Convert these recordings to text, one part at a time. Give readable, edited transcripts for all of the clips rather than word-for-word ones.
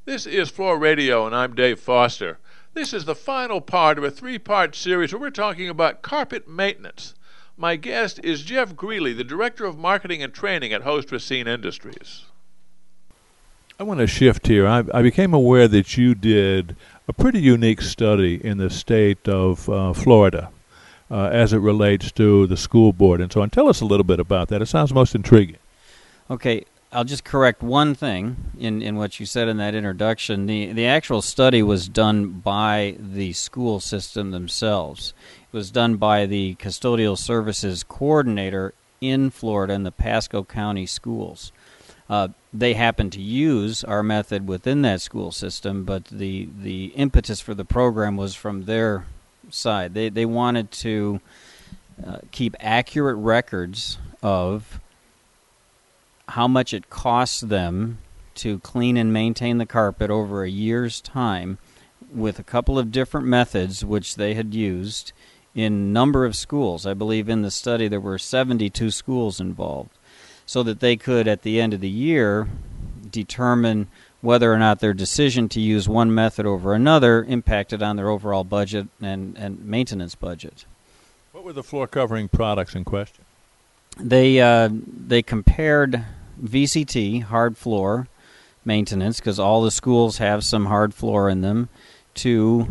This is Floor Radio, and I'm Dave Foster. This is the final part of a three-part series where we're talking about carpet maintenance. My guest is Jeff Greeley, the Director of Marketing and Training at Host Racine Industries. I want to shift here. I became aware that you did a pretty unique study in the state of Florida as it relates to the school board and so on. Tell us a little bit about that. It sounds most intriguing. Okay, I'll just correct one thing in what you said in that introduction. The actual study was done by the school system themselves. It was done by the custodial services coordinator in Florida in the Pasco County schools. They happened to use our method within that school system, but the impetus for the program was from their side. They wanted to keep accurate records of how much it costs them to clean and maintain the carpet over a year's time with a couple of different methods which they had used in a number of schools. I believe in the study there were 72 schools involved, so that they could, at the end of the year, determine whether or not their decision to use one method over another impacted on their overall budget and maintenance budget. What were the floor covering products in question? They compared VCT, hard floor maintenance, because all the schools have some hard floor in them, to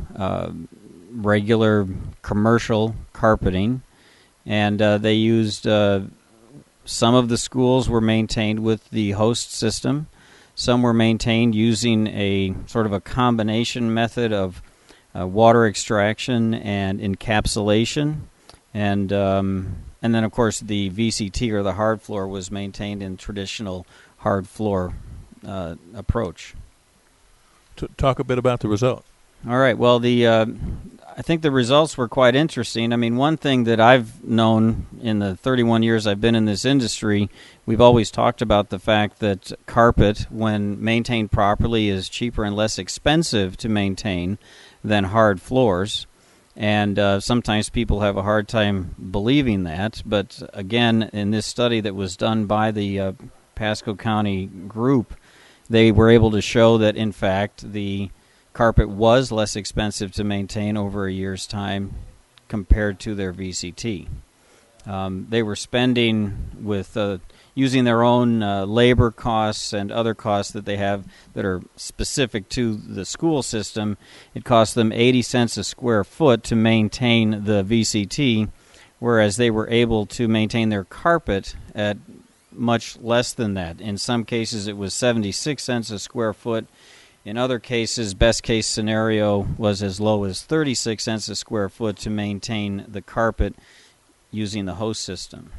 regular commercial carpeting, and they used some of the schools were maintained with the host system. Some were maintained using a sort of a combination method of water extraction and encapsulation, and then, of course, the VCT, or the hard floor, was maintained in traditional hard floor approach. Talk a bit about the results. All right. Well, I think the results were quite interesting. I mean, one thing that I've known in the 31 years I've been in this industry, we've always talked about the fact that carpet, when maintained properly, is cheaper and less expensive to maintain than hard floors. And sometimes people have a hard time believing that. But again, in this study that was done by the Pasco County group, they were able to show that, in fact, the carpet was less expensive to maintain over a year's time compared to their VCT. They were spending with using their own labor costs and other costs that they have that are specific to the school system. It cost them 80 cents a square foot to maintain the VCT, whereas they were able to maintain their carpet at much less than that. In some cases, it was 76 cents a square foot. In other cases, best case scenario was as low as 36 cents a square foot to maintain the carpet using the host system.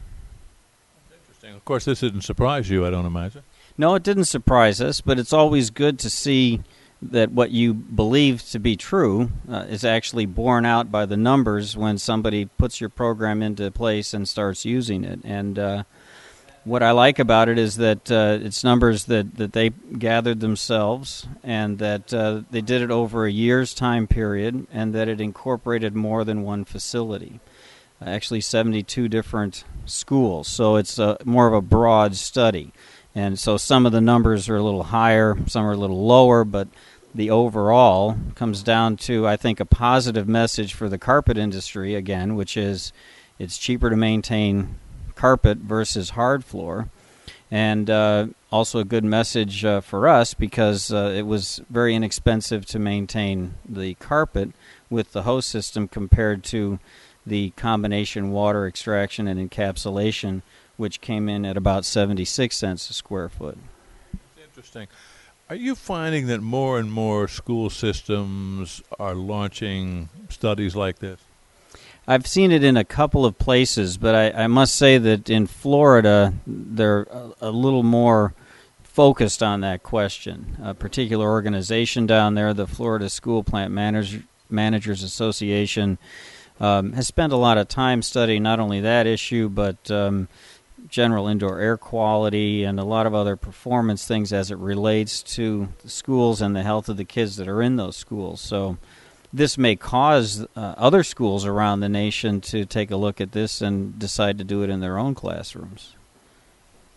Of course, this didn't surprise you, I don't imagine. No, it didn't surprise us, but it's always good to see that what you believe to be true is actually borne out by the numbers when somebody puts your program into place and starts using it. And what I like about it is that it's numbers that they gathered themselves, and that they did it over a year's time period, and that it incorporated more than one facility. Actually 72 different schools, so it's more of a broad study. And so some of the numbers are a little higher, some are a little lower, but the overall comes down to, I think, a positive message for the carpet industry, again, which is it's cheaper to maintain carpet versus hard floor, and also a good message for us because it was very inexpensive to maintain the carpet with the host system compared to the combination water extraction and encapsulation, which came in at about 76 cents a square foot. That's interesting. Are you finding that more and more school systems are launching studies like this? I've seen it in a couple of places, but I must say that in Florida, they're a little more focused on that question. A particular organization down there, the Florida School Plant Managers Association, has spent a lot of time studying not only that issue, but general indoor air quality and a lot of other performance things as it relates to the schools and the health of the kids that are in those schools. So this may cause other schools around the nation to take a look at this and decide to do it in their own classrooms.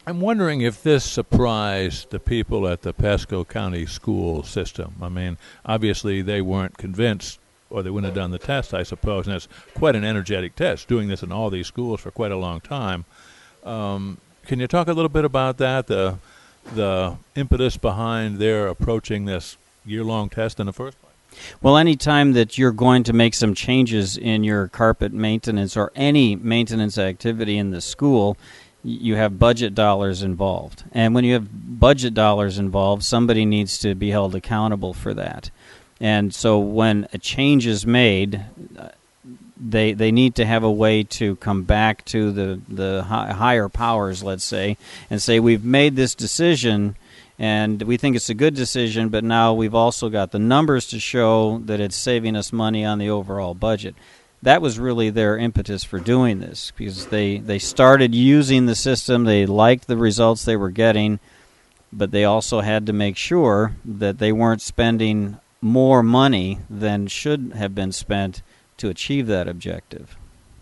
I'm wondering if this surprised the people at the Pasco County school system. I mean, obviously they weren't convinced, or they wouldn't have done the test, I suppose, and it's quite an energetic test, doing this in all these schools for quite a long time. Can you talk a little bit about that, the impetus behind their approaching this year-long test in the first place? Well, any time that you're going to make some changes in your carpet maintenance or any maintenance activity in the school, you have budget dollars involved. And when you have budget dollars involved, somebody needs to be held accountable for that. And so when a change is made, they need to have a way to come back to the higher powers, let's say, and say, we've made this decision, and we think it's a good decision, but now we've also got the numbers to show that it's saving us money on the overall budget. That was really their impetus for doing this, because they started using the system, they liked the results they were getting, but they also had to make sure that they weren't spending more money than should have been spent to achieve that objective.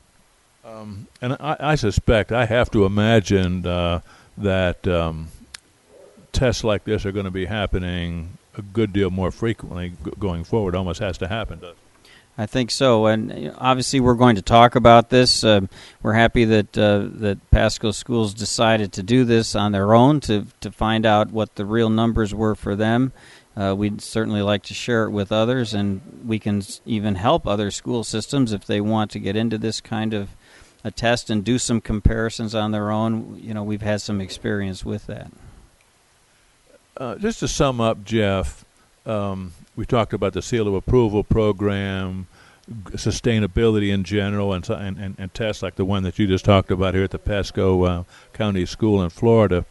And I suspect, I have to imagine that tests like this are going to be happening a good deal more frequently going forward. Almost has to happen, doesn't it? I think so, and obviously we're going to talk about this. We're happy that Pasco Schools decided to do this on their own to find out what the real numbers were for them. We'd certainly like to share it with others, and we can even help other school systems if they want to get into this kind of a test and do some comparisons on their own. You know, we've had some experience with that. Just to sum up, Jeff, we talked about the seal of approval program, sustainability in general, and tests like the one that you just talked about here at the Pasco County School in Florida.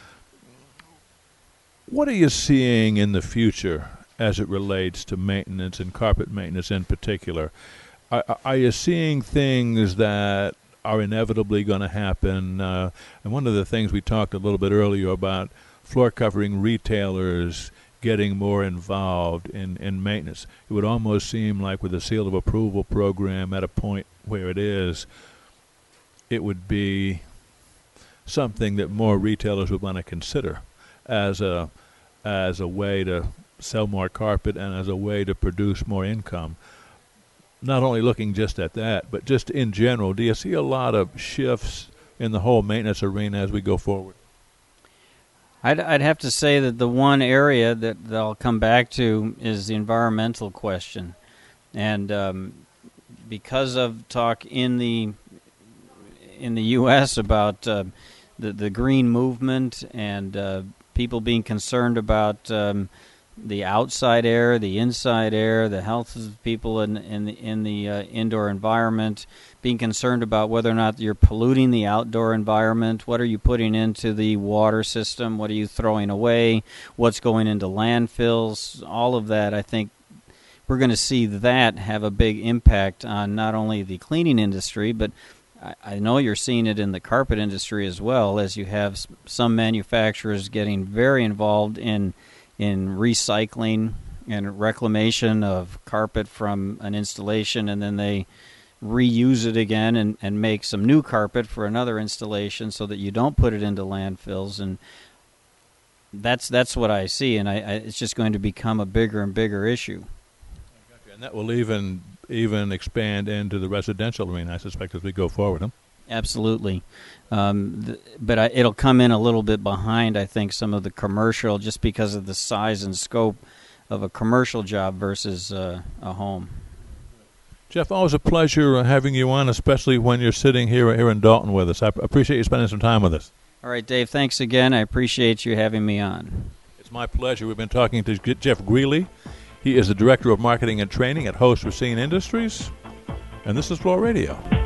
What are you seeing in the future as it relates to maintenance and carpet maintenance in particular? Are you seeing things that are inevitably going to happen? And one of the things we talked a little bit earlier about floor covering retailers getting more involved in maintenance. It would almost seem like with the seal of approval program at a point where it is, it would be something that more retailers would want to consider as a way to sell more carpet and as a way to produce more income. Not only looking just at that, but just in general, do you see a lot of shifts in the whole maintenance arena as we go forward? I'd have to say that the one area that I'll come back to is the environmental question. And because of talk in the U.S. about the green movement and people being concerned about the outside air, the inside air, the health of people in the indoor environment, being concerned about whether or not you're polluting the outdoor environment, what are you putting into the water system, what are you throwing away, what's going into landfills, all of that. I think we're going to see that have a big impact on not only the cleaning industry, but I know you're seeing it in the carpet industry as well, as you have some manufacturers getting very involved in recycling and reclamation of carpet from an installation, and then they reuse it again and make some new carpet for another installation so that you don't put it into landfills. And that's what I see, and it's just going to become a bigger and bigger issue. And that will even expand into the residential arena, I suspect, as we go forward, huh? Absolutely. But it'll come in a little bit behind, I think, some of the commercial, just because of the size and scope of a commercial job versus a home. Jeff, always a pleasure having you on, especially when you're sitting here in Dalton with us. I appreciate you spending some time with us. All right, Dave, thanks again. I appreciate you having me on. It's my pleasure. We've been talking to Jeff Greeley. He is the Director of Marketing and Training at Host Racine Industries, and this is Floor Radio.